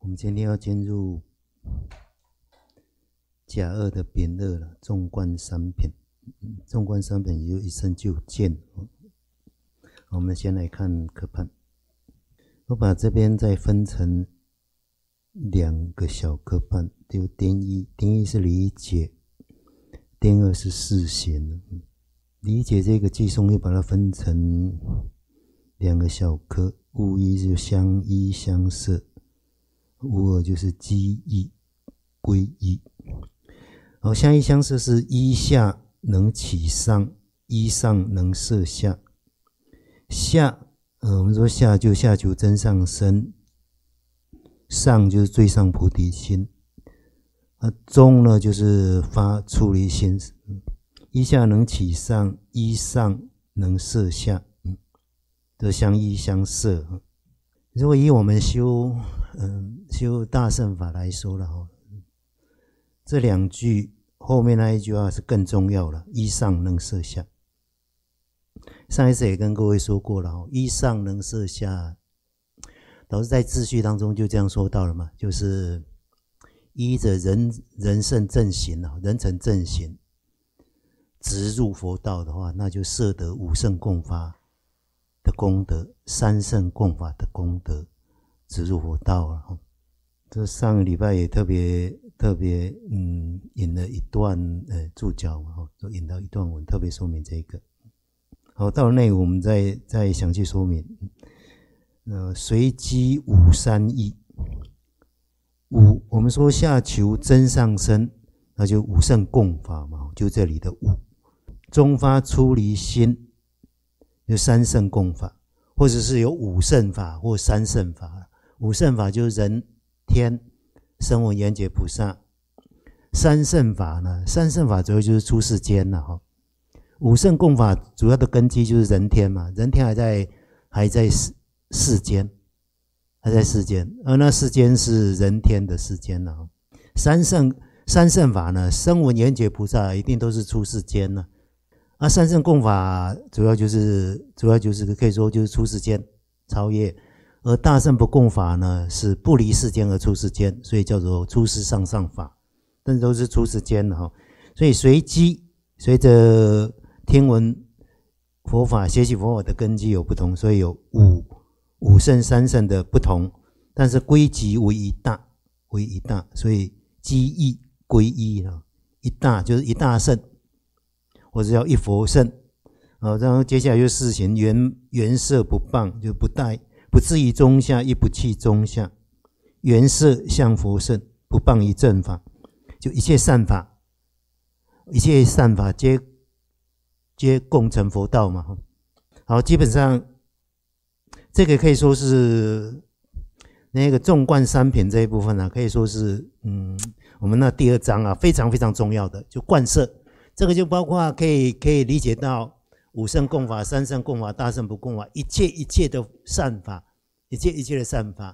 们今天要进入甲二的丙二了，纵观三品。纵观三品也就一生就见。我们先来看科判。我把这边再分成两个小科判，就丁一是理解，丁二是示显。理解这个寄送又把它分成两个小科，物一就相依相摄，物二就是机依归依。相依相摄是依下能起上，依上能摄下。下我们说下就下求真上身，上就是最上菩提心，中呢就是发出离心。依下能起上，依上能摄下，这相依相摄。如果以我们修大乘法来说了，这两句后面那一句话是更重要了，依上能摄下。上一次也跟各位说过了，依上能摄下，导致在秩序当中就这样说到了嘛，就是依着人圣正行，人成正行直入佛道的话，那就摄得五圣共法的功德，三圣共法的功德，直入佛道了。这上个礼拜也特别引了一段注脚嘛，就引到一段文，特别说明这个。好，到了内我们再详细说明。随机五三义，我们说下求真上身，那就五圣共法嘛，就这里的五。中发出离心，就三圣共法，或者是有五圣法或三圣法。五圣法就是人天声闻缘觉菩萨，三圣法呢？三圣法主要就是出世间了。五圣共法主要的根基就是人天嘛，人天还在世间，还在世间，而那世间是人天的世间了。三圣法呢，声闻缘觉菩萨一定都是出世间了。三圣共法主要就是可以说就是出世间超越。而大圣不共法呢，是不离世间而出世间，所以叫做出世上上法，但是都是出世间的。所以随着听闻佛法、学习佛法的根基有不同，所以有五圣、三圣的不同，但是归集为一大，所以机依归依一大就是一大圣，或者叫一佛圣。然后接下来就示行圆摄不谤，就不怠。不至于中下，亦不弃中下，圆摄向佛圣，不谤于正法，就一切善法皆共成佛道嘛。好，基本上这个可以说是那个纵观三品这一部分可以说是我们那第二章非常非常重要的，就贯摄。这个就包括可以理解到五圣共法、三圣共法、大圣不共法，一切的善法，一切的善法，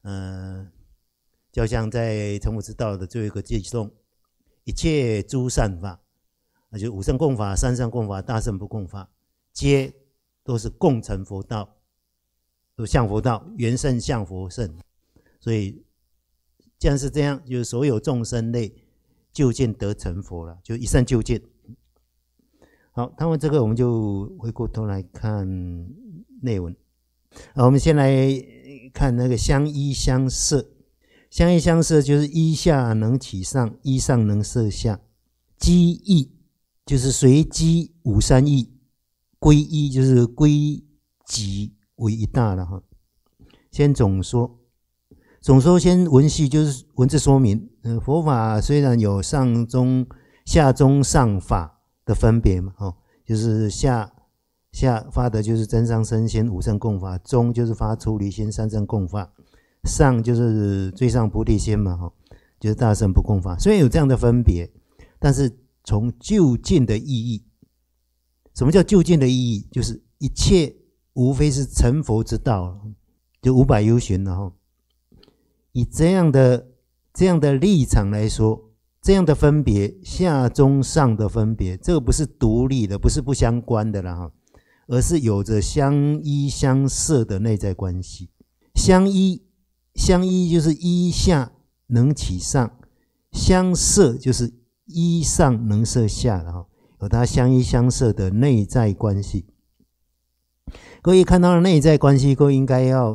就像在成佛之道的最后一个偈颂，一切诸善法，就是五圣共法、三圣共法、大圣不共法，皆都是共成佛道，都向佛道，圆圣向佛圣。所以既然是这样，就是所有众生类究竟得成佛了，就一生究竟。好，谈完这个，我们就回过头来看内文。我们先来看那个相依相摄。相依相摄就是依下能起上，依上能摄下。机依就是随机五三义，归依就是归集为一大了。先总说先文系就是文字说明。佛法虽然有上中下中上法的分别嘛，就是下发的就是真上身心五圣共法，中就是发出离心三圣共法，上就是最上菩提心嘛，就是大圣不共法。虽然有这样的分别，但是从究竟的意义，什么叫究竟的意义？就是一切无非是成佛之道，就五百由旬了。以这样的立场来说，这样的分别，下中上的分别，这个不是独立的，不是不相关的啦，而是有着相依相摄的内在关系。相依相依就是依下能起上，相摄就是依上能摄下了哈，有它相依相摄的内在关系。各位看到了内在关系，各位应该要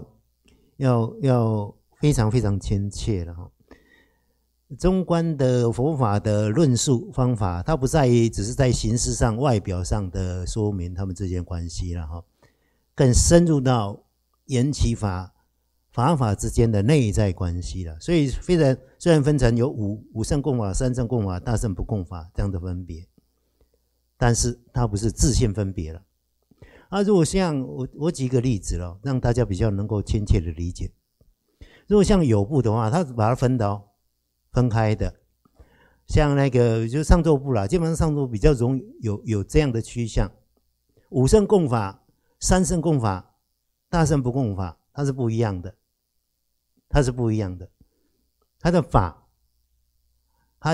非常非常亲切了哈。中观的佛法的论述方法，它不在于只是在形式上、外表上的说明他们之间关系了哈，更深入到缘起法、法之间的内在关系了。所以虽然分成有五圣共法、三圣共法、大圣不共法这样的分别，但是它不是自性分别了。如果像我举个例子了，让大家比较能够亲切的理解。如果像有部的话，它把它分开的，像那个就上座部啦，基本上上座比较容易有这样的趋向。五圣共法、三圣共法、大圣不共法，它是不一样的，它是不一样的。它的法，它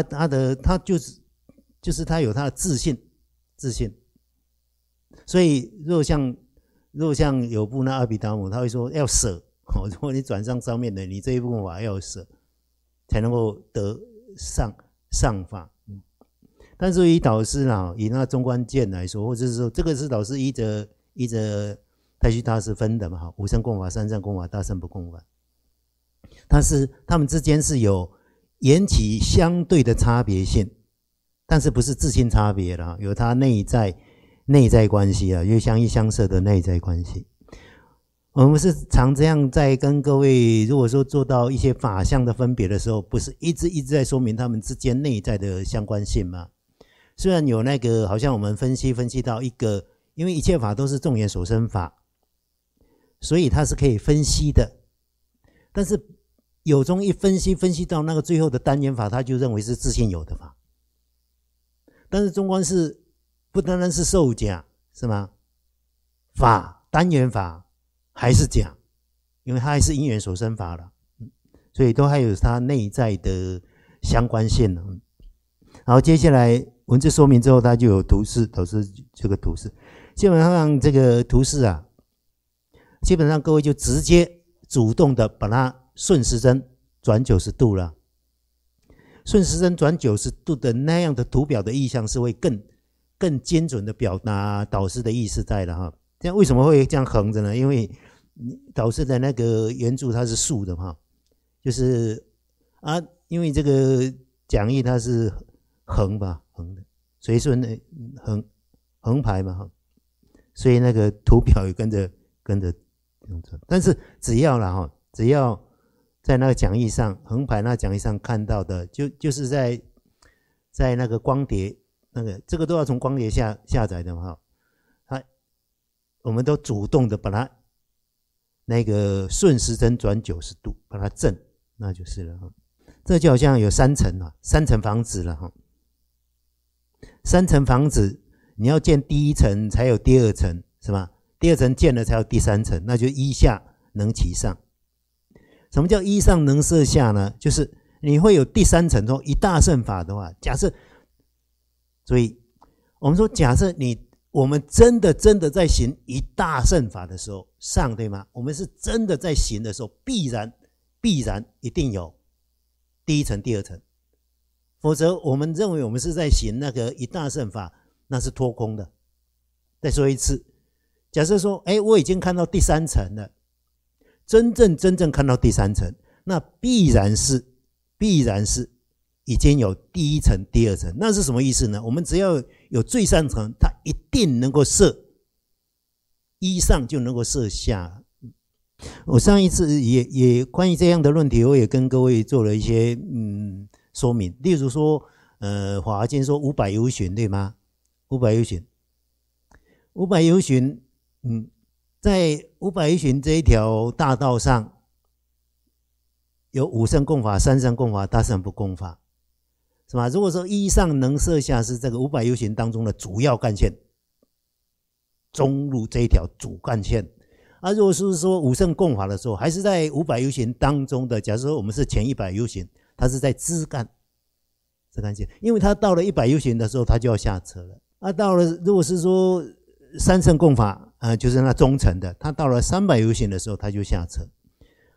就是它有它的自性。所以如果像有部那阿毗达摩，他会说要舍，如果你转上面的，你这一部分法要舍，才能够得上法。但是以导师啦，以那中观见来说，或者是说这个是导师依着太虚大师分的嘛，五圣共法、三圣共法、大圣不共法，他们之间是有缘起相对的差别性，但是不是自性差别啦，有它内在关系啊，因为相依相摄的内在关系。我们是常这样在跟各位，如果说做到一些法相的分别的时候，不是一直在说明他们之间内在的相关性吗？虽然有那个好像我们分析到一个，因为一切法都是众缘所生法，所以它是可以分析的，但是有中一分析到那个最后的单元法，他就认为是自性有的法。但是中观是不单单是受假，是吗？法单元法还是假，因为它还是因缘所生法了，所以都还有它内在的相关性。然后接下来文字说明之后，它就有图示，这个图示基本上这个图示啊，基本上各位就直接主动的把它顺时针转90度了。顺时针转90度的那样的图表的意象是会更精准的表达导师的意思在了哈。这样为什么会这样横着呢？因为导师的那个圆柱它是竖的哈，就是因为这个讲义它是横的，随顺的横排嘛哈，所以那个图表也跟着，但是只要在那个讲义上横排那个讲义上看到的，就是在那个光碟这个都要从光碟下载的嘛哈，我们都主动的把它那个顺时针转90度把它正，那就是了哈。这就好像有3层房子了哈，3层房子你要建第1层才有第2层是吧？第2层建了才有第3层，那就依下能起上。什么叫依上能摄下呢？就是你会有第3层中一大乘法的话，假设，所以我们说假设我们真的在行一大乘法的时候上，对吗？我们是真的在行的时候，必然一定有第1层第2层，否则我们认为我们是在行那个一大乘法，那是脱空的。再说一次，假设说我已经看到第3层了，真正看到第3层，那必然是已经有第1层第2层。那是什么意思呢？我们只要有最上层，它一定能够摄依上，就能够摄下。我上一次也关于这样的论题，我也跟各位做了一些说明。例如说华华经说500由旬，对吗？500由旬在500由旬这一条大道上，有5圣共法、3圣共法、大圣不共法，是吧？如果说依上能摄下是这个500由旬当中的主要干线，中路这一条主干线。如果是说5圣共法的时候，还是在500由旬当中的，假如说我们是前100由旬，它是在支干线，因为它到了100由旬的时候，它就要下车了。到了如果是说3圣共法，就是那中层的，它到了300由旬的时候，它就下车。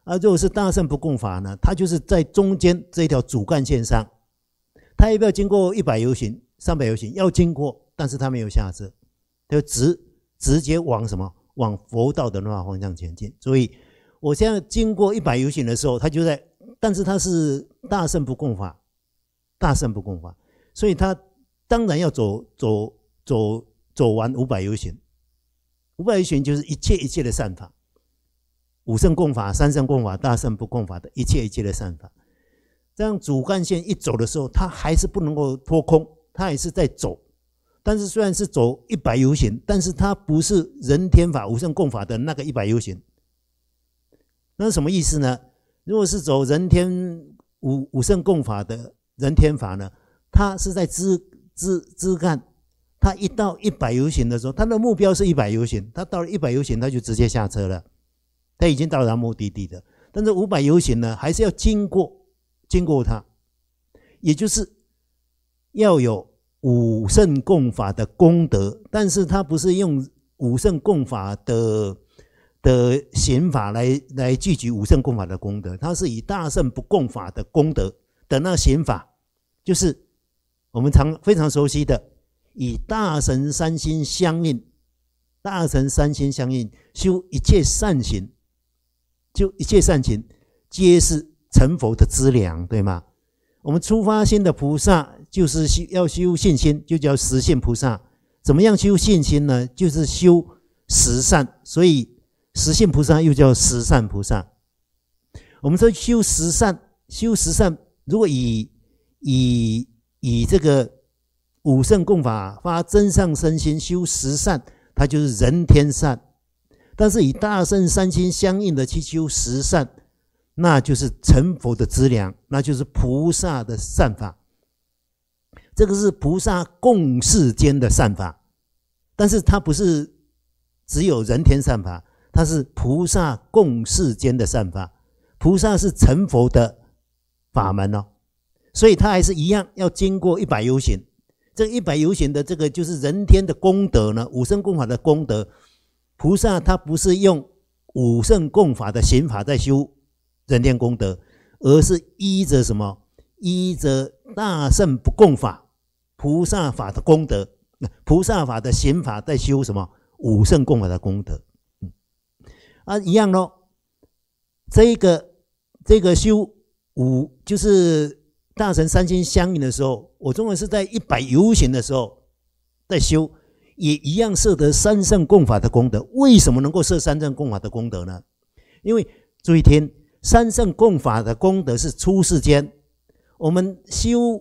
如果是大乘不共法呢，它就是在中间这一条主干线上，它要不要经过100由行、300由行？要经过，但是它没有下车，它就直接往什么？往佛道的那个方向前进。所以我现在经过100由行的时候，它就在，但是它是大乘不共法，大乘不共法，所以它当然要走完500由行。500由行就是一切的善法，五乘共法、三乘共法、大乘不共法的一切的善法。这样主干线一走的时候，它还是不能够脱空，它还是在走。但是虽然是走100由行，但是它不是人天法、五乘共法的那个100由行。那是什么意思呢？如果是走人天五乘共法的人天法呢，它是在枝干。他一到100由行的时候，他的目标是100由行，他到了100由行，他就直接下车了，他已经到达目的地的。但是500由行呢，还是要经过它，也就是要有五乘共法的功德，但是他不是用五乘共法的行法来聚集五乘共法的功德，他是以大乘不共法的功德的那行法，就是我们非常熟悉的。以大乘三心相应，大乘三心相应，修一切善行，就一切善行皆是成佛的资粮，对吗？我们初发心的菩萨就是要修信心，就叫实信菩萨。怎么样修信心呢？就是修十善，所以实信菩萨又叫十善菩萨。我们说修十善，如果以这个五乘共法发真上身心修十善，它就是人天善。但是以大乘三心相应的去修十善，那就是成佛的资粮，那就是菩萨的善法。这个是菩萨共世间的善法，但是它不是只有人天善法，它是菩萨共世间的善法。菩萨是成佛的法门哦，所以它还是一样要经过100由行。这100由行的这个就是人天的功德呢，五乘共法的功德。菩萨他不是用五乘共法的行法在修人天功德，而是依着什么？依着大乘不共法菩萨法的功德，菩萨法的行法在修什么？五乘共法的功德。一样咯。这个修就是大乘三心相应的时候，我认为是在100由行的时候在修，也一样摄得三乘共法的功德。为什么能够摄三乘共法的功德呢？因为注意听，三乘共法的功德是出世间，我们修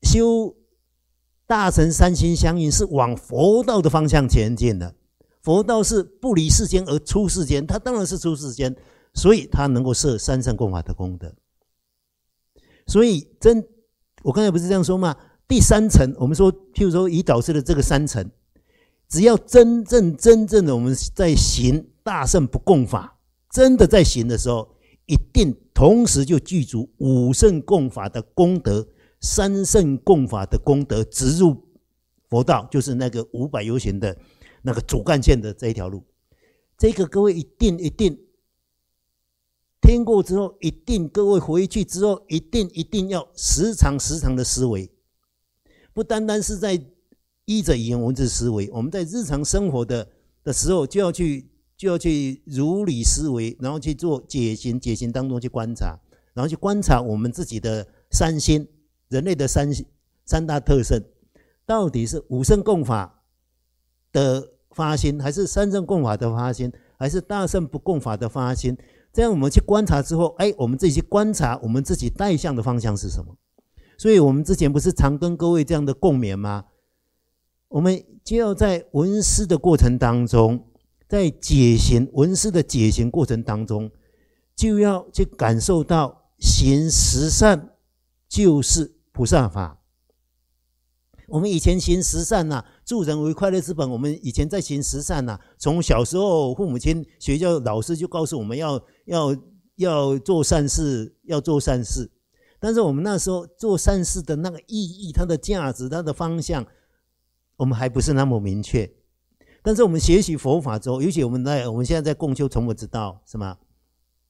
大乘三心相应是往佛道的方向前进的。佛道是不离世间而出世间，它当然是出世间，所以它能够摄三乘共法的功德。所以我刚才不是这样说吗？第三层，我们说譬如说以导师的这个三层，只要真正的我们在行大乘不共法，真的在行的时候，一定同时就具足五乘共法的功德，三乘共法的功德，直入佛道，就是那个500由行的那个主干线的这一条路。这个各位一定听过之后，一定各位回去之后，一定要时常的思维，不单单是在依着语言文字思维，我们在日常生活的时候就要去如理思维，然后去做解行当中去观察，然后去观察我们自己的三心，人类的三大特性，到底是五乘共法的发心，还是三乘共法的发心，还是大乘不共法的发心？这样我们去观察之后，我们自己去观察我们自己带向的方向是什么。所以我们之前不是常跟各位这样的共勉吗？我们就要在闻思的过程当中，在闻思的解行过程当中，就要去感受到行十善就是菩萨法。我们以前行十善助人为快乐之本，我们以前在行十善从小时候父母亲、学校老师就告诉我们要做善事，要做善事。但是我们那时候做善事的那个意义、它的价值、它的方向，我们还不是那么明确。但是我们学习佛法之后，尤其我们现在在共修成佛之道，是吗？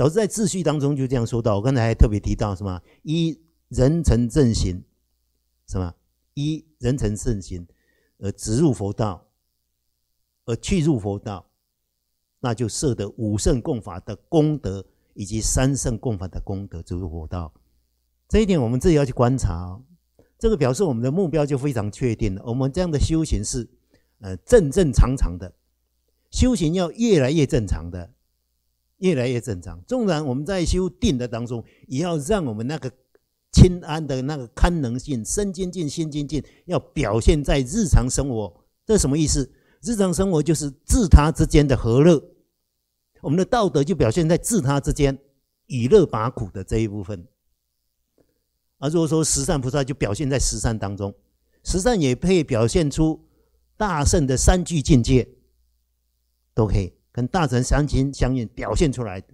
导致在秩序当中就这样说到，我刚才还特别提到什么？依人成正行，什么？依人成正行而直入佛道，而去入佛道，那就摄得五圣共法的功德，以及三圣共法的功德，直入佛道。这一点我们自己要去观察这个表示我们的目标就非常确定了。我们这样的修行是正正常常的，修行要越来越正常的，越来越正常。纵然我们在修定的当中，也要让我们那个清安的那个堪能性、身精进、心精进，要表现在日常生活。这是什么意思？日常生活就是自他之间的和乐，我们的道德就表现在自他之间以乐拔苦的这一部分。如果说十善菩萨就表现在十善当中，十善也可以表现出大圣的三具境界，都可以跟大乘三情相应表现出来，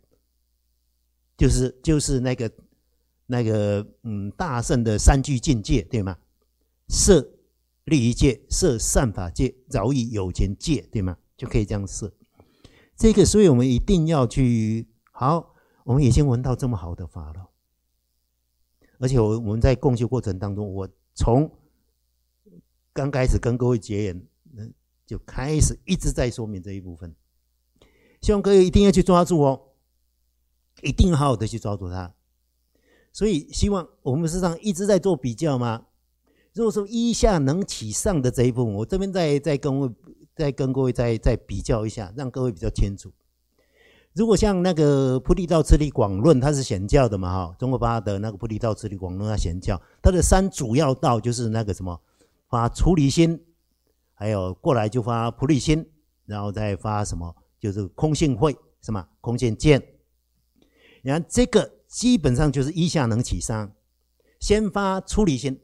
就是那个大圣的三具境界，对吗？摄利益戒，摄善法戒，饶益有情戒，对吗？就可以这样摄。这个，所以我们一定要去好。我们已经闻到这么好的法了。而且我们在共修过程当中，我从刚开始跟各位结缘，就开始一直在说明这一部分。希望各位一定要去抓住一定好好的去抓住它。所以希望我们实际上一直在做比较嘛。如果说依下能起上的这一部分，我这边再跟各位再比较一下，让各位比较清楚。如果像那个菩提道次第广论，它是显教的嘛，中国八的那个菩提道次第广论，它显教，它的三主要道就是那个什么，发出离心，还有过来就发菩提心，然后再发什么，就是空性慧，什么空性见。然后这个基本上就是依下能起上，先发出离心，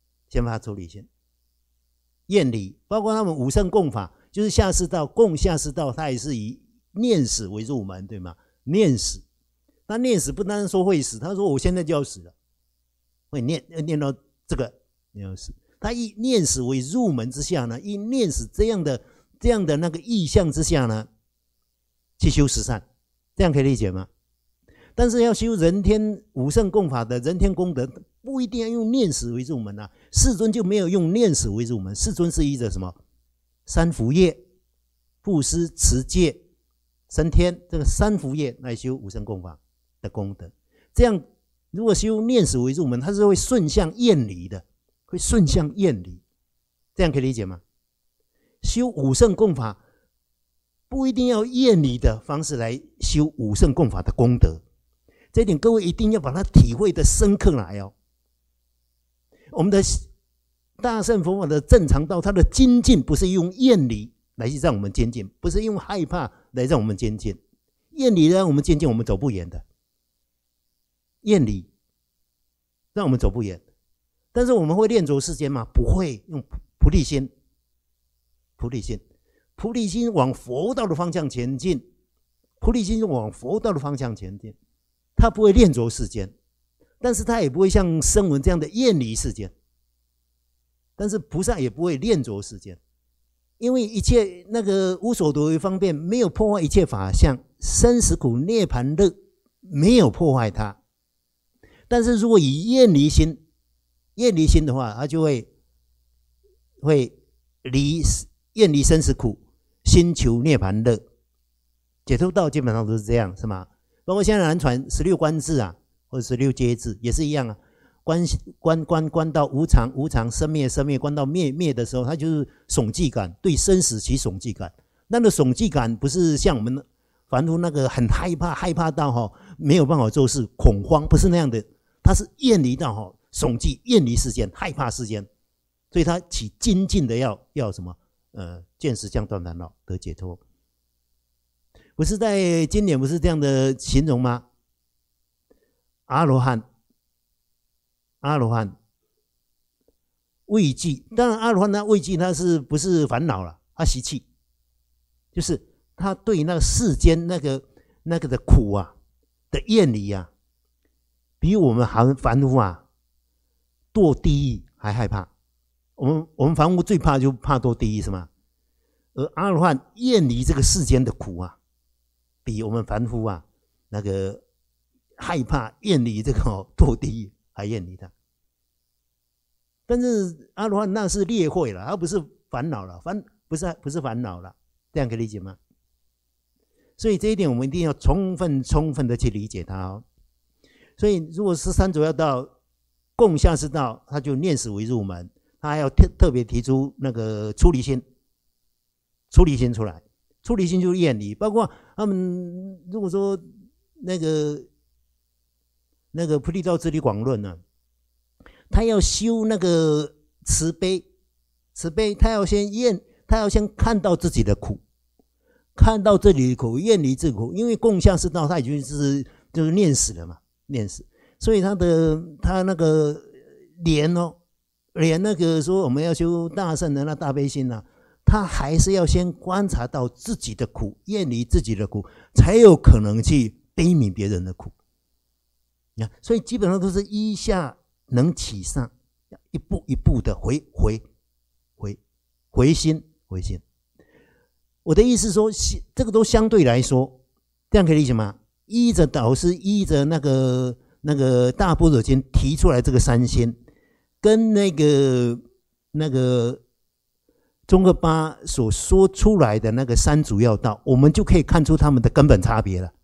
厌离，包括他们五圣共法，就是下士道共下士道，它也是以念死为入门，对吗？念死，他念死不单说会死，他说我现在就要死了，会念到这个你要死。他以念死为入门之下呢，以念死这样的那个意象之下呢，去修十善，这样可以理解吗？但是要修人天五圣共法的人天功德，不一定要用念死为入门啊。世尊就没有用念死为入门，世尊是依着什么三福业、布施、持戒、升天这个三福业来修五圣共法的功德。这样如果修念死为入门，它是会顺向厌离的，会顺向厌离，这样可以理解吗？修五圣共法不一定要厌离的方式来修五圣共法的功德，这一点各位一定要把它体会的深刻来我们的大乘佛法的正常道，它的精进不是用厌离来让我们精进，不是用害怕来让我们精进，厌离让我们精进，我们走不远的。厌离让我们走不远，但是我们会练着世间吗？不会，用菩提心，菩提心往佛道的方向前进，菩提心往佛道的方向前进，他不会练着世间，但是他也不会像声闻这样的厌离世间，但是菩萨也不会练着世间。因为一切那个无所得为方便，没有破坏一切法相，生死苦涅槃乐没有破坏它。但是如果以厌离心的话，他就会厌离生死苦，心求涅槃乐。解脱道基本上都是这样，是吗？包括现在南传16观智或者16阶智也是一样观到无常生灭观到灭的时候，它就是悚寂感，对生死起悚寂感。那个悚寂感不是像我们凡夫那个很害怕到没有办法做事，恐慌，不是那样的，它是厌离到悚寂，厌离世间，害怕世间，所以它起精进的要什么？见识降断烦恼得解脱。不是在经典不是这样的形容吗？阿罗汉畏惧，当然阿罗汉他畏惧，他是不是烦恼了？他习气，就是他对那个世间那个的苦的厌离比我们凡夫堕地狱还害怕。我们凡夫最怕就怕堕地狱，是吗？而阿罗汉厌离这个世间的苦比我们凡夫那个害怕厌离这个堕地狱，还厌离他。但是阿罗汉那是劣慧了，他不是烦恼了，不是烦恼了，这样可以理解吗？所以这一点我们一定要充分的去理解它哦。所以如果是三左要道共下士道，他就念死为入门，他还要特别提出那个出离心出来，出离心就是厌离。包括他们如果说那个菩提道次第广论呢，他要修那个慈悲，他要先看到自己的苦，看到这里的苦，厌离自苦。因为共下士道他已经就是念死了嘛，念死，所以他那个连那个说我们要修大圣的那大悲心啊，他还是要先观察到自己的苦，厌离自己的苦，才有可能去悲悯别人的苦。所以基本上都是依下能起上，一步一步的回心。我的意思说，这个都相对来说，这样可以理解吗？依着导师，依着那个大般若经提出来这个三心，跟那个宗喀巴所说出来的那个三主要道，我们就可以看出他们的根本差别了，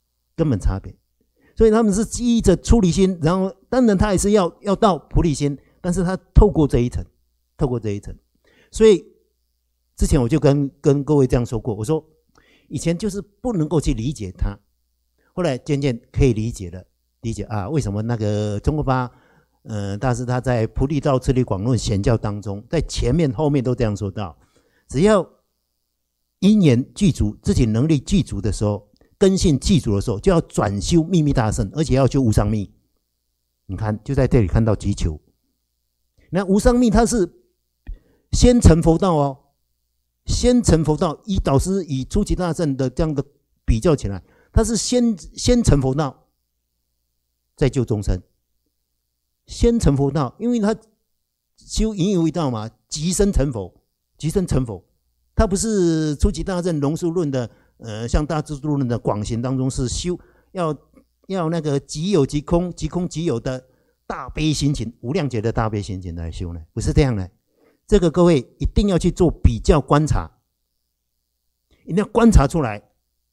所以他们是依着出离心，然后当然他也是要到菩提心，但是他透过这一层。所以之前我就跟各位这样说过，我说以前就是不能够去理解它，后来渐渐可以理解啊，为什么那个宗喀巴大师他在菩提道次第广论显教当中，在前面后面都这样说到，只要因缘具足，自己能力具足的时候，根性具足的时候，就要转修秘密大乘，而且要修无上密。你看，就在这里看到急求。那无上密它是先成佛道哦，先成佛道，以导师以初级大乘的这样的比较起来，它是先成佛道，再救众生。先成佛道，因为他修引以为道嘛，即生成佛，他不是初级大乘龙树论的像大智度论的广行当中是修要那个即有即空，即空即有的大悲心情，无量劫的大悲心情来修呢，不是这样的。这个各位一定要去做比较观察，一定要观察出来，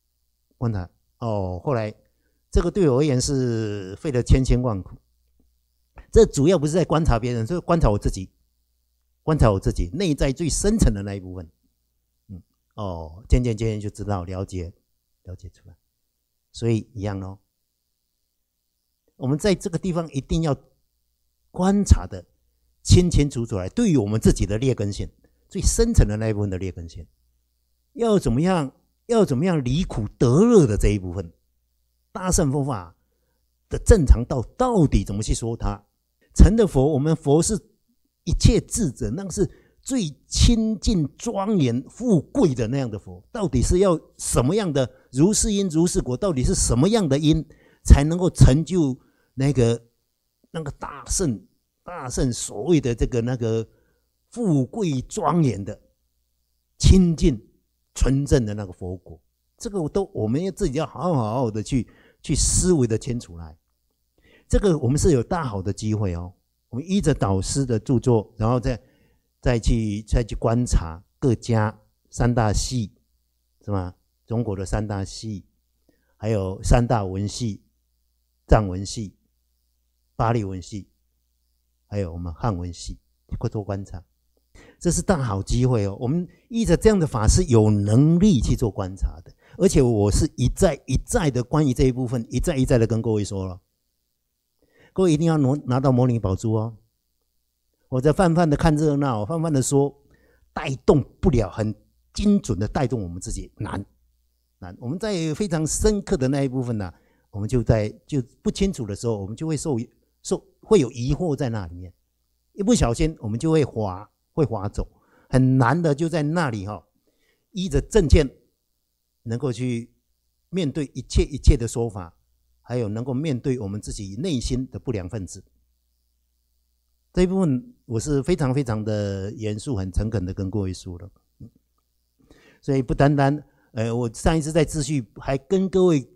后来这个对我而言是费了千辛万苦。这主要不是在观察别人，是观察我自己，内在最深层的那一部分。渐渐就知道了解出来。所以一样咯，我们在这个地方一定要观察的清楚来，对于我们自己的劣根性，最深层的那一部分的劣根性，要怎么样离苦得乐的这一部分，大乘佛法的正常道到底怎么去说它？成的佛，我们佛是一切智者，那是最清净庄严富贵的那样的佛，到底是要什么样的如是因如是果？到底是什么样的因才能够成就那个大圣所谓的这个那个富贵庄严的清净纯正的那个佛果？这个我们自己要好好的去思维的清楚来。这个我们是有大好的机会哦，我们依着导师的著作，然后再去观察各家三大系，是吗？中国的三大系，还有三大文系、藏文系、巴利文系，还有我们汉文系，做观察，这是大好机会哦。我们依着这样的法是有能力去做观察的，而且我是一再的关于这一部分一再的跟各位说了。各位一定要拿到摩尼宝珠哦！我在泛泛的看热闹，泛泛的说，带动不了很精准的带动我们自己，难。我们在非常深刻的那一部分呢，我们就不清楚的时候，我们就会会有疑惑在那里面，一不小心我们就会滑走，很难的就在那里依着正见，能够去面对一切的说法。还有能够面对我们自己内心的不良分子，这一部分我是非常非常的严肃、很诚恳的跟各位说了。所以不单单，我上一次在秩序还跟各位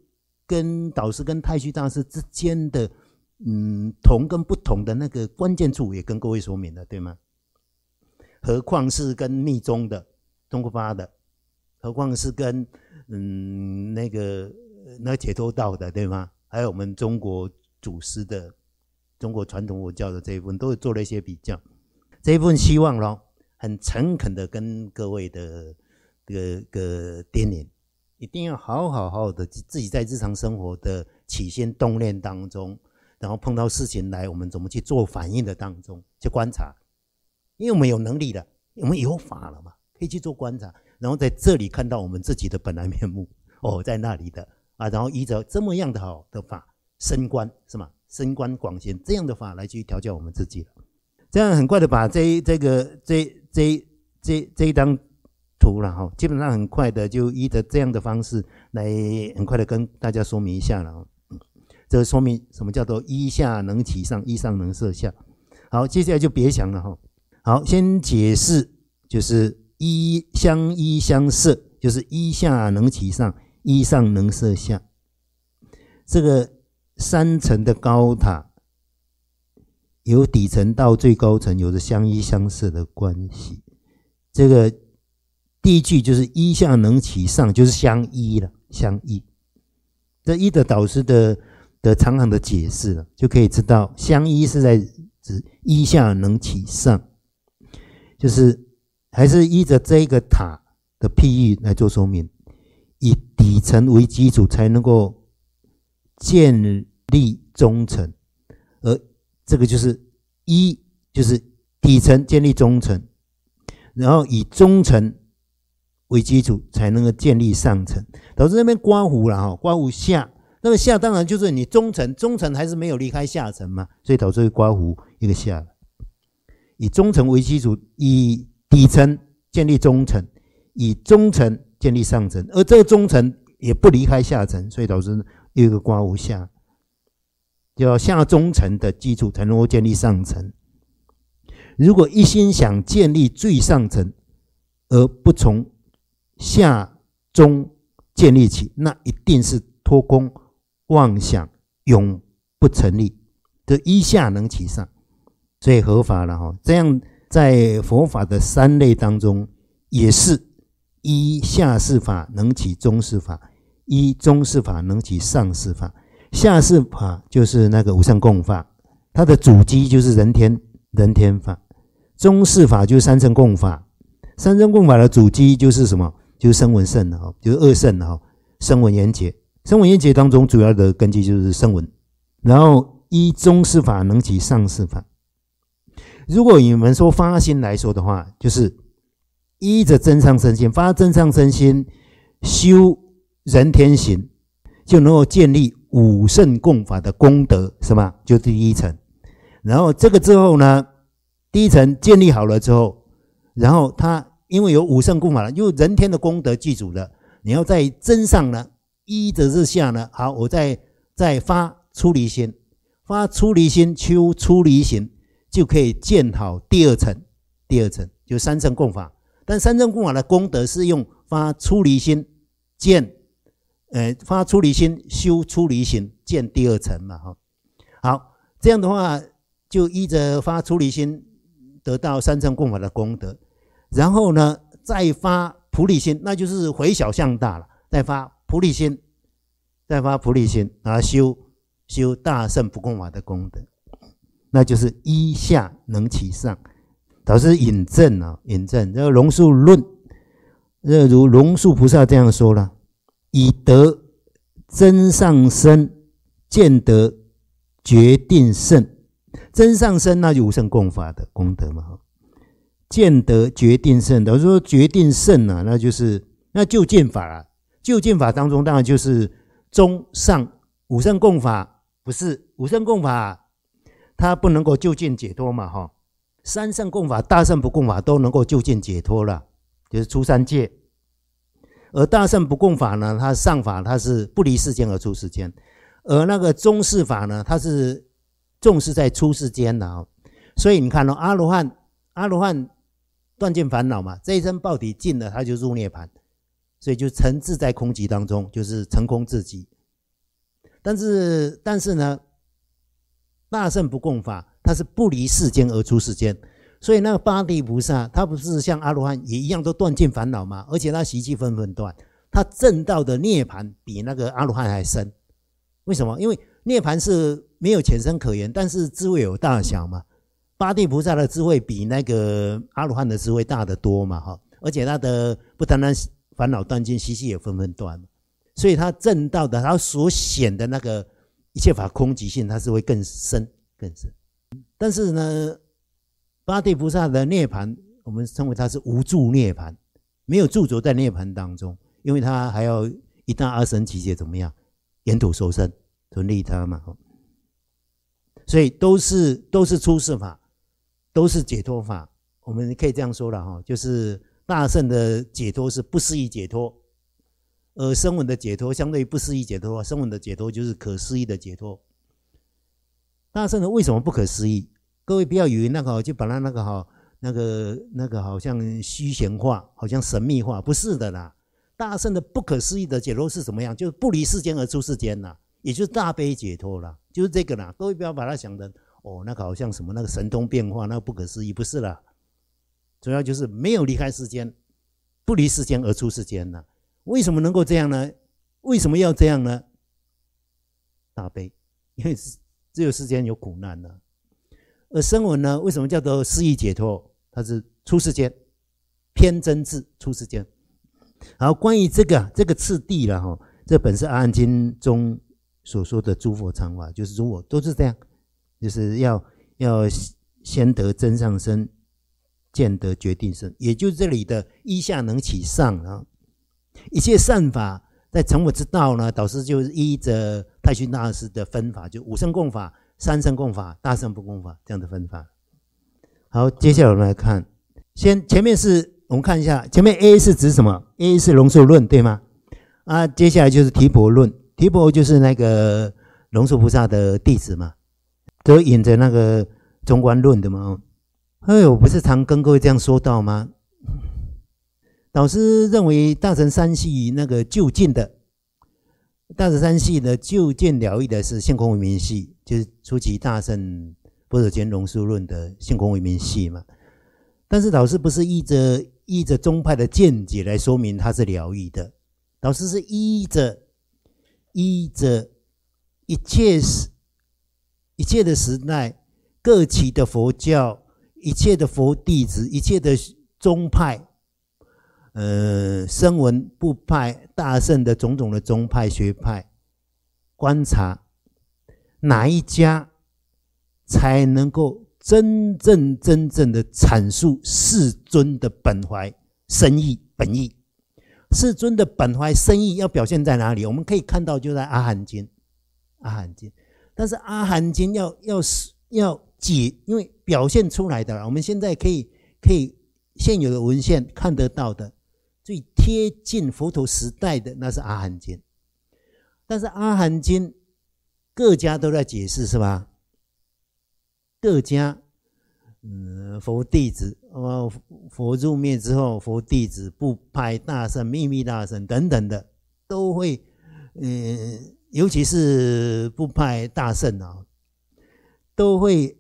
跟导师跟太虚大师之间的同跟不同的那个关键处也跟各位说明了，对吗？何况是跟密宗的中国发的，何况是跟那个解脱道的，对吗？还有我们中国祖师的中国传统佛教的这一部分，都做了一些比较。这一部分希望咯，很诚恳的跟各位的这个叮咛，一定要好的自己在日常生活的起心动念当中，然后碰到事情来，我们怎么去做反应的当中去观察，因为我们有能力了，我们有法了嘛，可以去做观察，然后在这里看到我们自己的本来面目在那里的然后依着这么样的好的法深观，是吗？深观广显这样的法来去调教我们自己了。这样很快的把这一张图了基本上很快的就依着这样的方式来很快的跟大家说明一下了这说明什么叫做依下能起上，依上能摄下。好，接下来就别想了好，先解释就是相依相摄，就是依下能起上，依上能摄下。这个3层的高塔，由底层到最高层有着相依相摄的关系。这个第一句就是依下能起上，就是相依了，相依。这依的导师的长行的解释了，就可以知道相依是在指依下能起上，就是还是依着这个塔的譬喻来做说明，以底层为基础才能够建立中层，而这个就是依，就是底层建立中层，然后以中层为基础才能够建立上层。导致那边刮胡了刮胡下，那个下当然就是你中层还是没有离开下层嘛，所以导致刮胡一个下。以中层为基础，以底层建立中层，以中层建立上层，而这个中层也不离开下层，所以导致有一个刮胡下。就要下中层的基础才能够建立上层。如果一心想建立最上层，而不从下中建立起，那一定是托空妄想，永不成立。这依下能起上，所以合法了这样在佛法的3类当中，也是依下士法能起中士法，依中士法能起上士法。下士法就是那个无上供法，它的主基就是人天法。中士法就是三乘供法，三乘供法的主基就是什么？就是声闻乘就是二乘声闻缘觉。声闻缘觉当中主要的根基就是声闻，然后依中士法能起上士法。如果你们说发心来说的话，就是依着真上身心，发真上身心，修人天行，就能够建立五乘供法的功德，是吧？就第一层。然后这个之后呢，第一层建立好了之后，然后它因为有五乘供法了，就人天的功德具足了，你要在真上呢，依着日下呢，好，我再发出离心，发出离心，修出离行，就可以建好第二层就三乘供法。但三乘供法的功德是用发出离心建发出离心修出离行建第二层嘛好，这样的话就依着发出离心得到三乘供法的功德，然后呢再发菩提心，那就是回小向大了，再发菩提心然后修大乘不共法的功德，那就是依下能起上。导师引证这个龙树论，如龙树菩萨这样说了，以得真上身，见得决定胜。真上身那就无胜共法的功德嘛，见得决定胜。导师说决定胜那就是那就近法了。就近法当中当然就是中上五乘共法，不是五乘共法它不能够就近解脱嘛三乘共法大乘不共法都能够就近解脱了，就是出三界。而大乘不共法呢，它上法它是不离世间而出世间，而那个中士法呢，它是重视在出世间的所以你看阿罗汉断尽烦恼嘛，这一生报体尽了，他就入涅槃，所以就成自在空寂当中，就是成空自己。 但是呢，大圣不共法，他是不离世间而出世间。所以那个八地菩萨，他不是像阿罗汉也一样都断尽烦恼吗？而且他习气纷纷断，他证到的涅槃比那个阿罗汉还深。为什么？因为涅槃是没有前生可言，但是智慧有大小嘛。八地菩萨的智慧比那个阿罗汉的智慧大得多嘛，哈！而且他的不单单烦恼断尽，习气也纷纷断，所以他证到的，他所显的那个一切法空寂性，他是会更深更深。但是呢，八地菩萨的涅槃，我们称为他是无住涅槃，没有驻着在涅槃当中，因为他还要一大阿僧祇劫怎么样，沿途受生，存利他嘛，所以都是出世法，都是解脱法。我们可以这样说了哈，就是大圣的解脱是不思议解脱，而声闻的解脱相对于不思议解脱，声闻的解脱就是可思议的解脱。大圣的为什么不可思议？各位不要以为那个就把它那个好像虚闲化，好像神秘化，不是的啦。大圣的不可思议的解脱是什么样？就是不离世间而出世间啦，也就是大悲解脱啦，就是这个啦。各位不要把它想的那个好像什么那个神通变化，那个不可思议，不是啦。主要就是没有离开世间，不离世间而出世间啦。为什么能够这样呢？为什么要这样呢？大悲，因为只有世间有苦难呢。而声闻呢，为什么叫做思议解脱？它是出世间，偏真智出世间。然后关于这个次第了哈，这本是阿含经中所说的诸佛常法，就是诸佛都是这样，就是要先得真上身，见得决定身，也就是这里的依下能起上啊。一切善法在成佛之道呢，导师就是依着太虚大师的分法，就五乘共法、三乘共法、大乘不共法这样的分法。好，接下来我们来看，前面是我们看一下，前面 A 是指什么 ？A 是龙树论，对吗？啊，接下来就是提婆论，提婆就是那个龙树菩萨的弟子嘛，都引着那个中观论的嘛。我不是常跟各位这样说到吗？导师认为大乘三系那个就近的，大乘三系的就近了义的是性空为名系，就是初期大乘般若经龙树论的性空为名系嘛。但是导师不是依着宗派的见解来说明它是了义的，导师是依着一切的时代，各期的佛教，一切的佛弟子，一切的宗派，声闻部派、大乘的种种的宗派学派，观察哪一家才能够真正的阐述世尊的本怀深意本意。世尊的本怀深意要表现在哪里？我们可以看到就在阿含经，但是阿含经要解，因为表现出来的，我们现在可以现有的文献看得到的，最贴近佛陀时代的那是阿含经。但是阿含经各家都在解释，是吧？各家佛弟子，佛入灭之后，佛弟子、部派、大乘、秘密大乘等等的，都会尤其是部派大乘啊，都会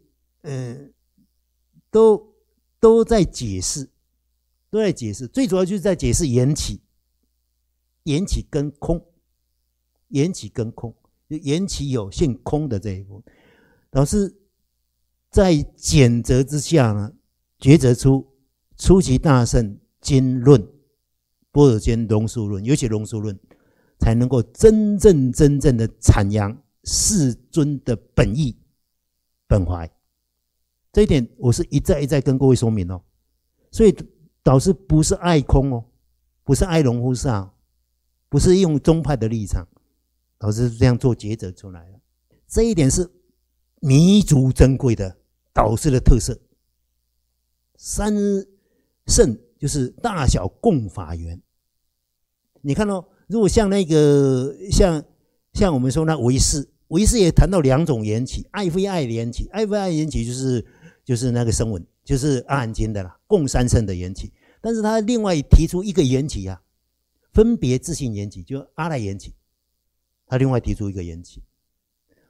都在解释，最主要就是在解释缘起跟空，缘起有性空的这一部分。老师在简择之下呢，抉择出初期大乘经论、般若经龙树论，尤其龙树论，才能够真正的阐扬世尊的本意本怀。这一点我是一再跟各位说明哦。所以导师不是爱空哦，不是爱龙菩萨，不是用宗派的立场，导师是这样做抉择出来的。这一点是弥足珍贵的导师的特色。三圣就是大小共法缘。你看哦，如果像那个像我们说那唯识也谈到两种缘起，爱非爱的缘起，爱非爱的缘起就是那个声闻，就是阿含经的啦，共三圣的缘起。但是他另外提出一个缘起啊，分别自性缘起，就阿赖缘起，他另外提出一个缘起。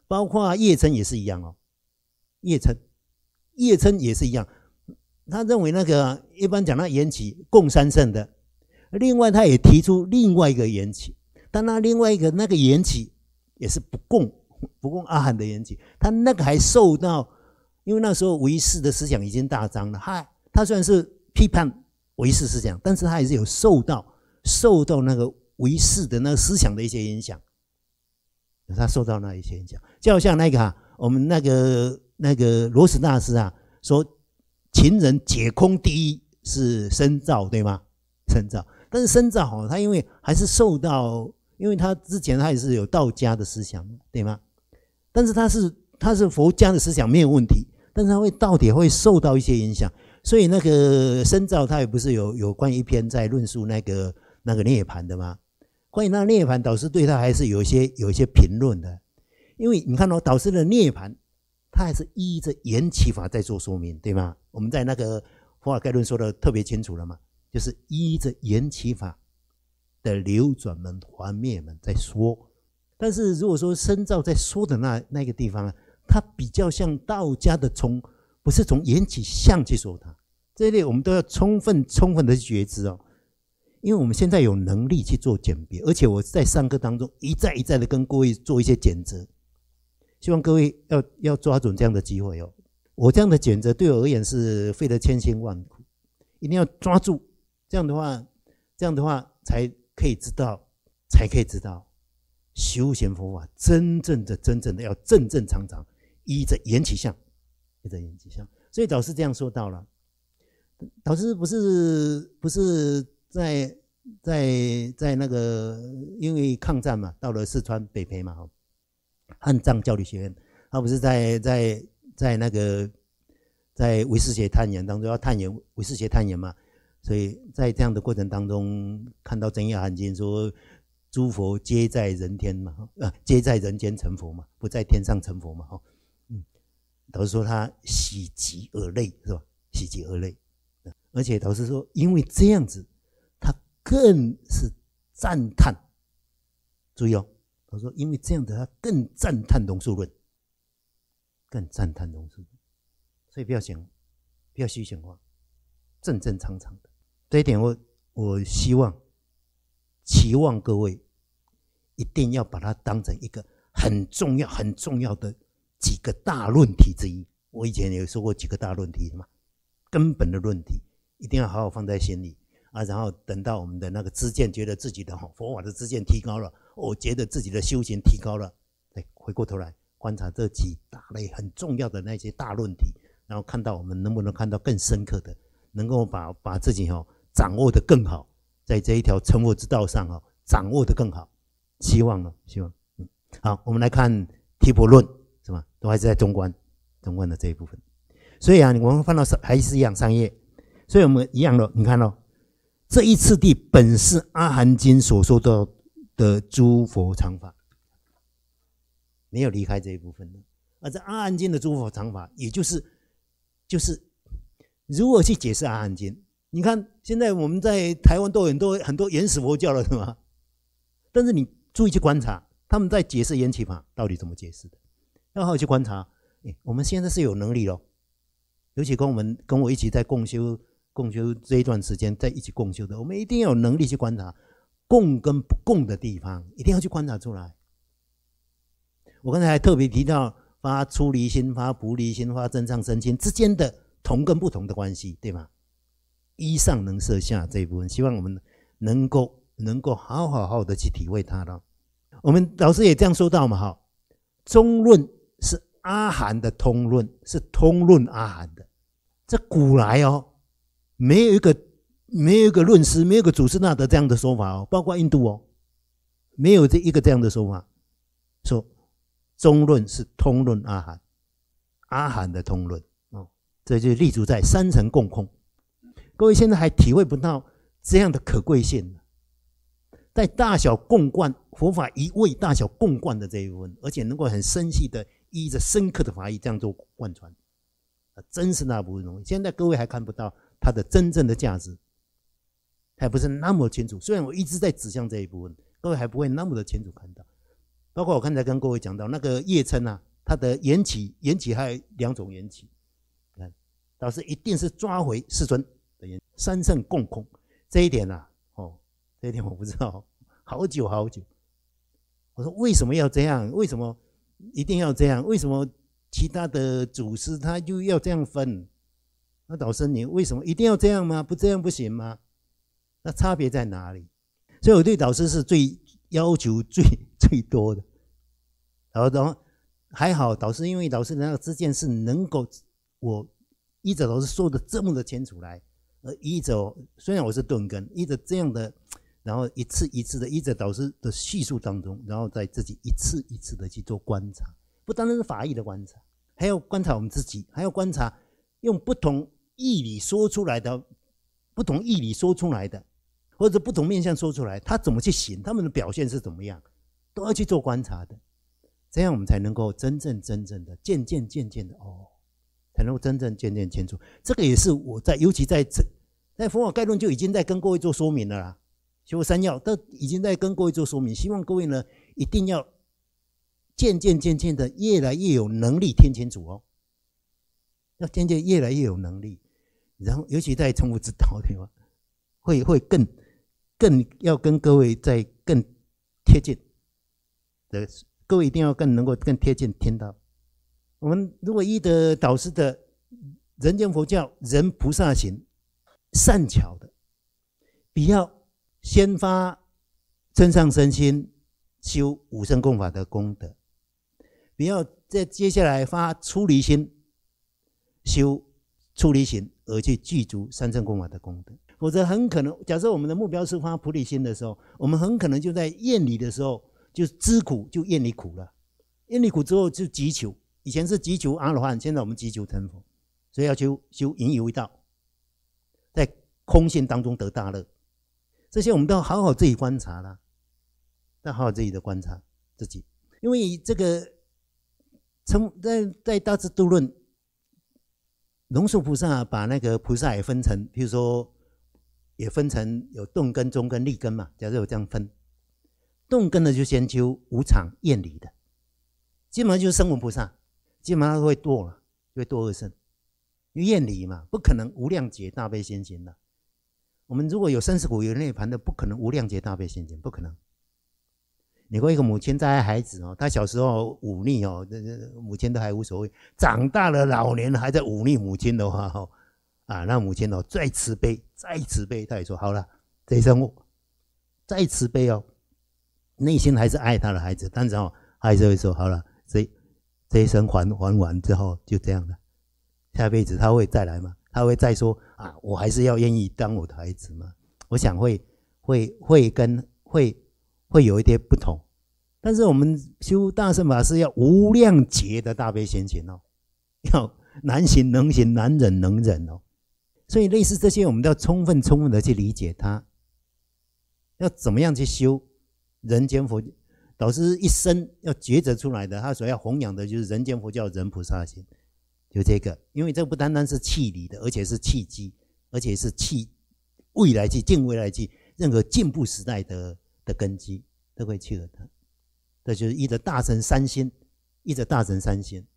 包括叶琛也是一样哦。叶琛也是一样，他认为那个一般讲那缘起共三圣的，另外他也提出另外一个缘起，但那另外一个那个缘起也是不共阿含的缘起，他那个还受到，因为那时候唯识的思想已经大张了，他虽然是批判唯识思想，但是他还是有受到那个唯识的那个思想的一些影响，他受到那一些影响，就好像那个我们那个罗什大师说情人解空第一是深造，对吗？深造，但是深造他因为还是受到，因为他之前他也是有道家的思想，对吗？但是他是佛家的思想没有问题，但是他到底会受到一些影响，所以那个深造他也不是有关于一篇在论述那个涅槃的吗？关于那涅槃，导师对他还是有一些评论的，因为你看导师的涅槃，他还是依着缘起法在做说明，对吗？我们在那个佛法概论说的特别清楚了嘛，就是依着缘起法的流转门、还灭门在说。但是如果说深造在说的那个地方它比较像道家的不是从缘起相去说它，这一类我们都要充分的觉知哦。因为我们现在有能力去做鉴别，而且我在上课当中一再的跟各位做一些检责，希望各位要抓准这样的机会哦。我这样的检责对我而言是费了千辛万苦，一定要抓住，这样的话才可以知道修行佛法真正的要正常依着缘起相，所以导师这样说到了。导师不是在那个因为抗战嘛，到了四川北培嘛，汉藏教理学院，他不是在那个在唯识学探研当中要探研唯识学探研嘛，所以在这样的过程当中，看到真言含经说诸佛皆在人天嘛，皆在人间成佛嘛，不在天上成佛嘛，导师说他喜极而泪，是吧？喜极而泪，而且导师说，因为这样子，他更是赞叹。注意哦，他说因为这样子，他更赞叹龙树论，所以不要虚显化，正常的。这一点我期望各位一定要把它当成一个很重要的几个大论题之一。我以前也有说过几个大论题嘛，根本的论题一定要好好放在心里然后等到我们的那个知见，觉得自己的佛法的知见提高了，觉得自己的修行提高了，再回过头来观察这几大类很重要的那些大论题，然后看到我们能不能看到更深刻的，能够把自己掌握得更好，在这一条成佛之道上掌握得更好，希望。好，我们来看提婆论，是吧？都还是在中观的这一部分。所以我们翻到还是一样上页，所以我们一样的，你看这一次第本是阿含经所说到的诸佛常法，没有离开这一部分的。而这阿含经的诸佛常法，也就是如何去解释阿含经。你看现在我们在台湾都有很多原始佛教了，是吗？但是你注意去观察，他们在解释缘起法到底怎么解释的，要好好去观察。我们现在是有能力咯，尤其跟我一起在共修这一段时间，在一起共修的，我们一定要有能力去观察共跟不共的地方，一定要去观察出来。我刚才还特别提到发出离心、发不离心、发真上身心之间的同跟不同的关系，对吗？依上能摄下这一部分，希望我们能够好的去体会它了。我们老师也这样说到嘛，中论是阿含的通论，是通论阿含的。这古来没有一个论师，没有一个祖师大德这样的说法包括印度没有一个这样的说法，说中论是通论阿含的通论这就立足在三乘共空。各位现在还体会不到这样的可贵性，在大小共贯佛法一味大小共贯的这一部分，而且能够很深细的依着深刻的法义这样做贯穿，真是那不容易。现在各位还看不到它的真正的价值，还不是那么清楚。虽然我一直在指向这一部分，各位还不会那么的清楚看到。 包括我刚才跟各位讲到那个叶称啊，它的缘起还有2种缘起。看，导师一定是抓回世尊的缘起，三圣共空这一点啊，这一点我不知道，好久。我说为什么要这样？为什么一定要这样？为什么其他的祖师他就要这样分？那导师你为什么一定要这样吗？不这样不行吗？那差别在哪里？所以我对导师是最要求最多的。然后还好，导师因为导师的那个知见是能够我依着导师说的这么的清楚来，依着虽然我是顿根，依着这样的，然后一次一次的依着导师的叙述当中，然后再自己一次一次的去做观察，不单单是法义的观察，还要观察我们自己，还要观察用不同义理说出来的，或者不同面向说出来，他怎么去行，他们的表现是怎么样，都要去做观察的。这样我们才能够真正的渐渐的才能够真正渐渐清楚。这个也是我尤其在佛法概论就已经在跟各位做说明了啦，修三要都已经在跟各位做说明，希望各位呢一定要渐渐的越来越有能力听清楚要渐渐越来越有能力，然后尤其在重复指导对吧，会更要跟各位再更贴近的。各位一定要能够更贴近听到。我们如果依的导师的人间佛教人菩萨行，善巧的，不要先发真上身心修五乘共法的功德，不要再接下来发出离心修出离行而去具足三乘共法的功德，否则很可能，假设我们的目标是发菩提心的时候，我们很可能就在厌离的时候就知苦，就厌离苦了，厌离苦之后就急求，以前是急求阿罗汉，现在我们急求成佛，所以要修引以为道，在空性当中得大乐。这些我们都要好好自己观察啦，要好好自己的观察自己，因为这个在大智度论，龙树菩萨把那个菩萨也分成，譬如说也分成有钝根、中根、利根嘛，假设有这样分。钝根的就先修无常厌离的，基本上就是声闻菩萨，基本上会堕了，就会堕恶圣，因为厌离嘛，不可能无量劫大悲先行的。我们如果有生死苦有涅槃的，不可能无量劫大悲先行，不可能。你说一个母亲在爱孩子她小时候忤逆母亲都还无所谓，长大了老年还在忤逆母亲的话那母亲再慈悲，她也说好了，这一生再慈悲内心还是爱他的孩子，但是还是会说好了，这一生还完之后就这样了，下辈子他会再来吗？他会再说我还是要愿意当我的孩子吗？我想会有一点不同。但是我们修大乘法是要无量劫的大悲先行要难行能行，难忍能忍所以类似这些我们都要充分的去理解它，要怎么样去修人间佛。导师一生要抉择出来的，他所要弘扬的就是人间佛教人菩萨行，就这个。因为这不单单是气理的，而且是契机，而且是未来际近未来际任何进步时代的根基都会契合它。这就是依着大乘三心，依着大乘三心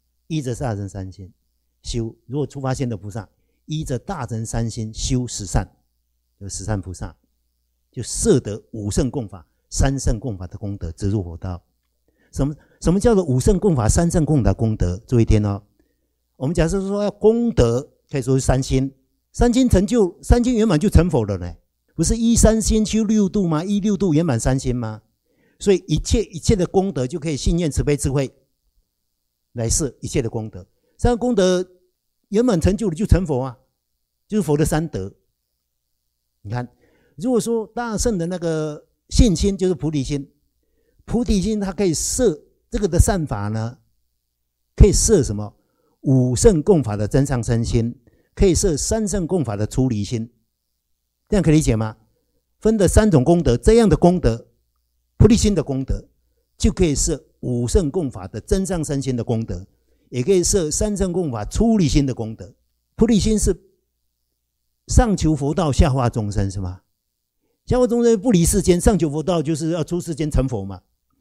修。如果出发心的菩萨依着大乘三心修十善，就十善菩萨就摄得五乘共法三乘共法的功德，直入佛道。什么叫做五乘共法三乘共法功德？注意听我们假设说要功德，可以说是三心，三心成就，三心圆满就成佛了呢。不是依三心修六度吗？依六度圆满三心吗？所以一切的功德就可以信愿慈悲智慧来摄一切的功德。三个功德圆满成就了就成佛就是佛的三德。你看，如果说大乘的那个信心就是菩提心，菩提心它可以摄这个的善法呢，可以摄什么？五乘共法的真上身心，可以摄三乘共法的出离心，这样可以理解吗？分的三种功德，这样的功德，菩提心的功德，就可以摄五乘共法的真上身心的功德，也可以摄三乘共法出离心的功德。菩提心是上求佛道，下化众生，是吗？下化众生不离世间，上求佛道就是要出世间成佛嘛。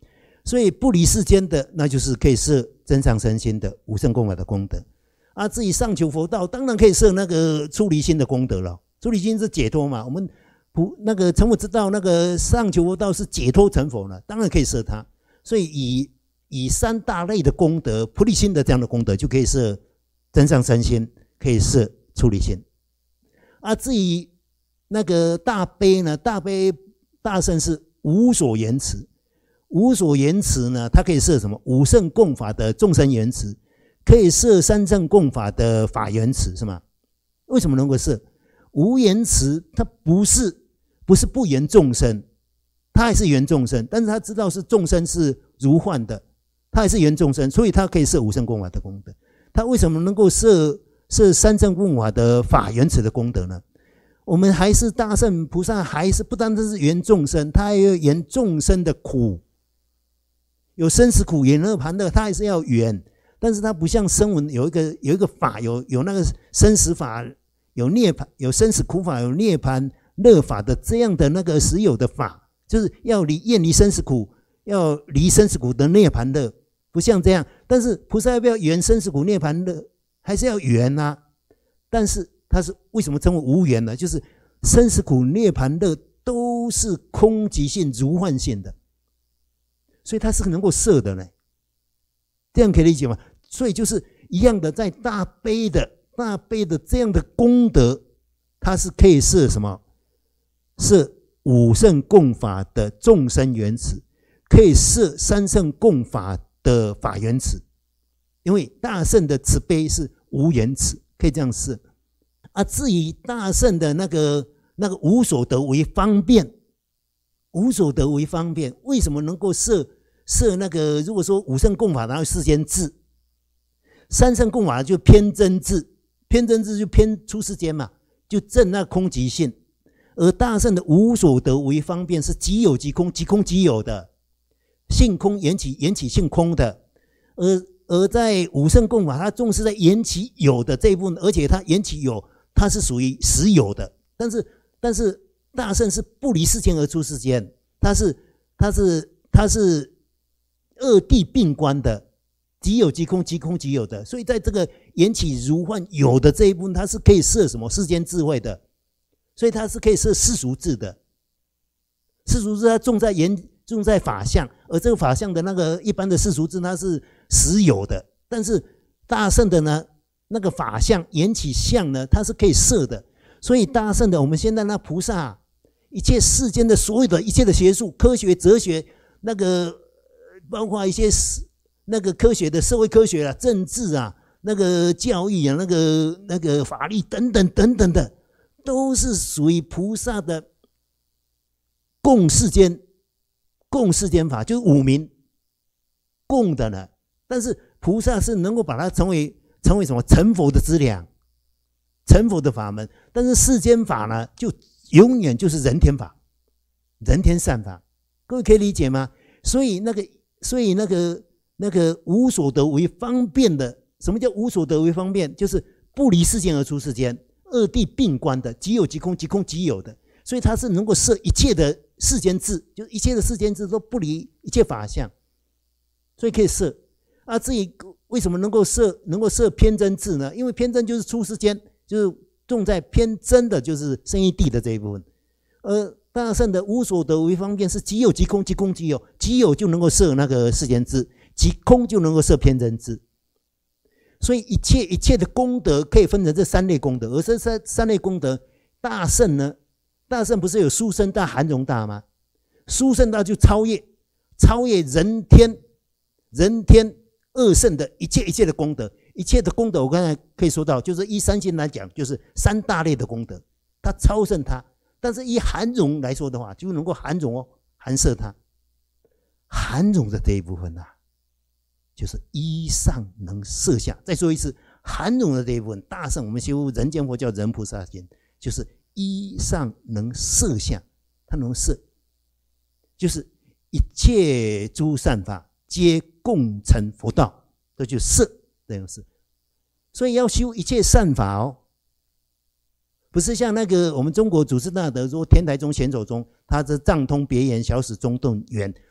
所以不离世间的，那就是可以摄真上身心的无胜共法的功德啊。至于上求佛道，当然可以摄那个出离心的功德了。出离心是解脱嘛，我们那个成佛之道，那个上求佛道是解脱成佛了，当然可以摄它。所以以三大类的功德，菩提心的这样的功德，就可以摄真上身心，可以摄出离心啊。至于那个大悲呢，大悲大圣是无所言辞，无所言辞呢，它可以摄什么？五圣共法的众生言辞，可以摄三圣共法的法言辞，是吗？为什么能够摄？无言辞，它不是不言众生，它还是言众生，但是他知道是众生是如幻的，他还是言众生，所以他可以摄五圣共法的功德。他为什么能够摄三圣共法的法言辞的功德呢？我们还是大圣菩萨，还是不单单是言众生，他还要言众生的苦，有生死苦，眼恶盘乐，他还是要圆。但是他不像声闻有一个法，有那个生死法，有涅槃，有生死苦法，有涅槃乐法的这样的那个实有的法，就是要厌离生死苦，要离生死苦的涅槃乐，不像这样。但是菩萨要不要圆生死苦涅槃乐？还是要圆啊。但是它是为什么称为无缘呢？就是生死苦涅槃乐都是空寂性如幻性的，所以它是能够摄的呢。这样可以理解吗？所以就是一样的，在大悲的这样的功德，它是可以摄什么？摄五圣共法的众生缘慈，可以摄三圣共法的法缘慈。因为大圣的慈悲是无缘慈，可以这样摄。啊，至于大圣的那个无所得为方便，无所得为方便，为什么能够摄那个？如果说五圣共法，然后世间智，三圣共法就偏真智，偏真智就偏出世间嘛，就证那空寂性。而大圣的无所得为方便是即有即空，即空即有的，性空缘起，缘起性空的。而在五圣共法，它重视在缘起有的这一部分，而且它缘起有，它是属于实有的。但是大圣是不离世间而出世间，它是二谛并观的，即有即空，即空即有的。所以在这个缘起如幻有的这一部分，它是可以摄什么？世间智慧的。所以它是可以摄世俗智的。世俗智它重在法相，而这个法相的那个一般的世俗智它是实有的，但是大圣的呢，那个法相缘起相呢，它是可以摄的。所以大圣的我们现在那菩萨，一切世间的所有的一切的学术、科学、哲学，那个包括一些那个科学的社会科学啊、政治啊、那个教育啊、那个法律等等等等的，都是属于菩萨的共世间法，就是五明共的呢。但是菩萨是能够把它成为什么？成佛的资粮，成佛的法门。但是世间法呢，就永远就是人天法，人天善法。各位可以理解吗？所以那个无所得为方便的，什么叫无所得为方便？就是不离世间而出世间，二谛并观的，即有即空，即空即有的。所以它是能够摄一切的世间智，就是一切的世间智都不离一切法相，所以可以摄。啊，至于为什么能够摄偏真智呢？因为偏真就是出世间，就是重在偏真的，就是生一谛的这一部分。而大圣的无所得为方便是即有即空，即空即有，即有就能够摄那个世间智，即空就能够摄偏真智。所以一切的功德可以分成这三类功德，而这三类功德，大圣呢，大圣不是有殊胜大、含容大吗？殊胜大就超越人天二圣的一切的功德，一切的功德，我刚才可以说到，就是依三心来讲，就是三大类的功德，它超胜它。但是依含容来说的话，就能够含容含摄它。含容的这一部分啊，就是依上能摄下。再说一次，含容的这一部分，大圣我们修人间佛教人菩萨间，就是依上能摄下，它能摄，就是一切诸善法皆共成佛道，这就摄这样事。所以要修一切善法哦，不是像那个我们中国祖师大德说天台宗显手宗，他是藏通别圆小始中顿圆，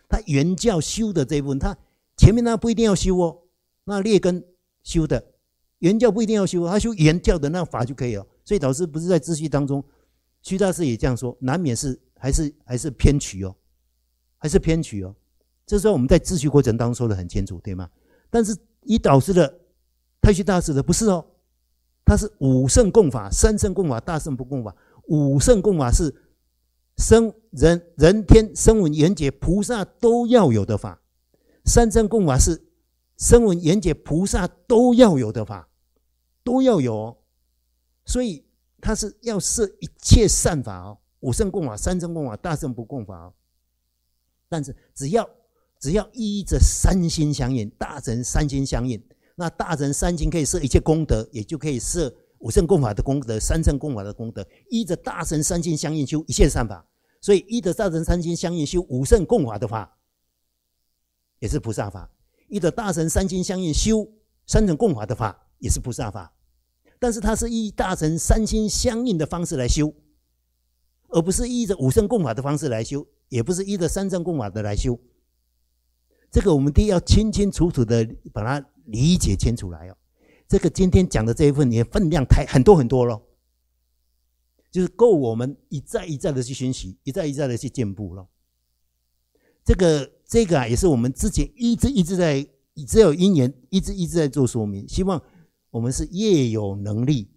他原教修的这一部分，他前面那不一定要修哦，那劣根修的，原教不一定要修，他修原教的那法就可以了。所以导师不是在秩序当中，虚大师也这样说，难免是还是偏曲哦，还是偏曲哦。这时候我们在秩序过程当中说的很清楚，对吗？但是以导师的太虚大师的不是哦，他是五圣共法、三圣共法、大圣不共法。五圣共法是人天声闻缘觉菩萨都要有的法，三圣共法是声闻缘觉菩萨都要有的法，都要有哦。所以他是要摄一切善法哦，五圣共法、三圣共法、大圣不共法哦。但是只要依着三心相应，大乘三心相应，那大乘三心可以摄一切功德，也就可以摄五圣共法的功德、三圣共法的功德。依着大乘三心相应修一切善法，所以依着大乘三心相应修五圣共法的法，也是菩萨法；依着大乘三心相应修三乘共法的法，也是菩萨法。但是它是依大乘三心相应的方式来修，而不是依着五圣共法的方式来修，也不是依着三圣共法的来修。这个我们第一要清清楚楚的把它理解清楚来哦。这个今天讲的这一份也分量很多很多咯，就是够我们一再一再的去学习，一再一再的去进步咯。这个也是我们之前一直在，只有因缘一直在做说明，希望我们是越有能力，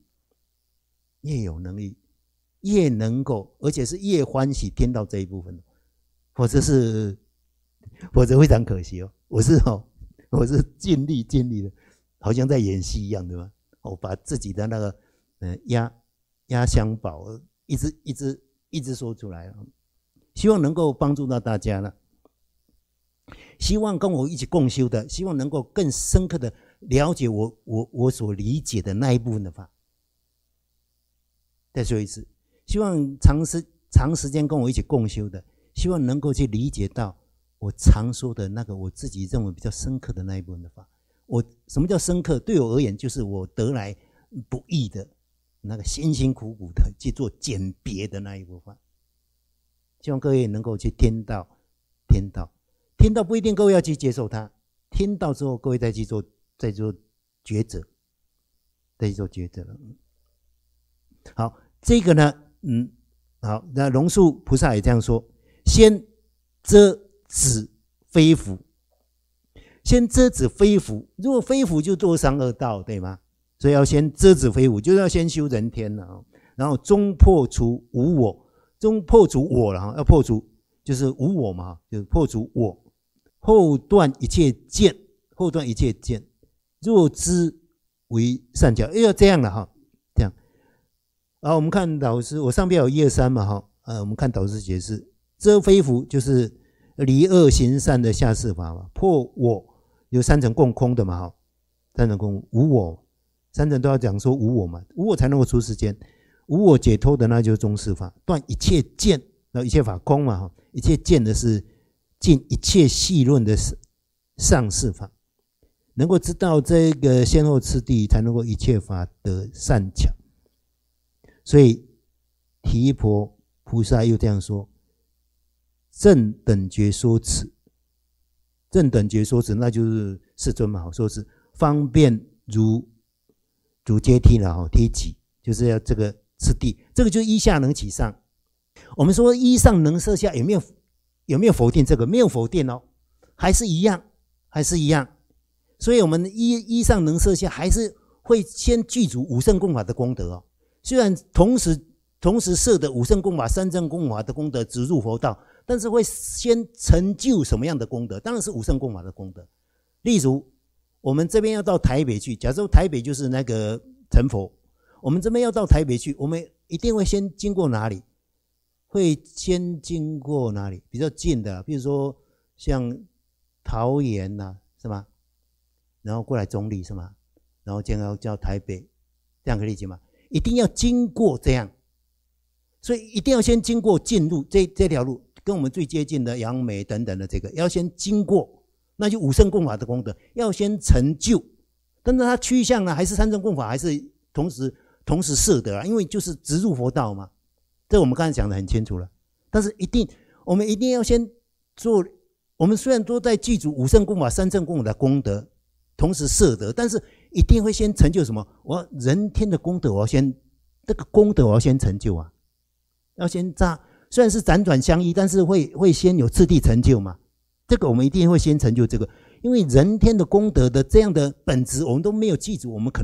越能够，而且是越欢喜听到这一部分，否则非常可惜哦。我是尽力的，好像在演戏一样，对吧？我把自己的那个压箱宝一直说出来，希望能够帮助到大家了。希望跟我一起共修的，希望能够更深刻的了解我所理解的那一部分的法。再说一次，希望长时间跟我一起共修的，希望能够去理解到我常说的那个我自己认为比较深刻的那一部分的法。什么叫深刻？对我而言，就是我得来不易的那个辛辛苦苦的去做鉴别的那一部分。希望各位能够去听到不一定各位要去接受它，听到之后各位再做抉择，了。好，这个呢，好，那龙树菩萨也这样说：先遮止非福，先遮止非福。如果非福就堕三恶道，对吗？所以要先遮止非福，就是要先修人天了，然后终破除无我，终破除我了，要破除就是无我嘛，就是破除我。后断一切见，若知为善巧，要这样了哈，这样。我们看导师，我上边有1、2、3嘛哈，我们看导师解释，遮非福就是离恶行善的下士法嘛，破我有三乘共空的嘛哈，三乘共无我，三乘都要讲说无我嘛，无我才能够出世间，无我解脱的那就是中士法，断一切见，然后一切法空嘛哈，一切见的是尽一切细论的上士法，能够知道这个先后次第，才能够一切法得善巧。所以提婆菩萨又这样说：正等觉说此，那就是世尊嘛，说是方便如阶梯了哈，梯级就是要这个次第，这个就是依下能起上。我们说依上能摄下，有没有否定这个？没有否定哦，还是一样。所以我们依上能摄下，还是会先具足五圣共法的功德哦。虽然同时摄的五圣共法、三圣共法的功德直入佛道，但是会先成就什么样的功德？当然是五圣共法的功德。例如，我们这边要到台北去，假设台北就是那个成佛，我们这边要到台北去，我们一定会先经过哪里？比较近的，比如说像桃园呐，是吗？然后过来中坜是吗？然后将要叫台北，这样可以理解吗？一定要经过这样，所以一定要先经过进入这条路，跟我们最接近的杨梅等等的这个，要先经过，那就五圣共法的功德要先成就。但是它趋向呢，还是三圣共法，还是同时摄得啊？因为就是直入佛道嘛。这我们刚才讲的很清楚了，但是我们一定要先做我们虽然都在记住五圣功法、三圣功法的功德，同时摄得，但是一定会先成就什么？我人天的功德，我要先这个功德我要先成就啊，要先虽然是辗转相依，但是会先有次第成就嘛。这个我们一定会先成就这个，因为人天的功德的这样的本质，我们都没有记住，我们可能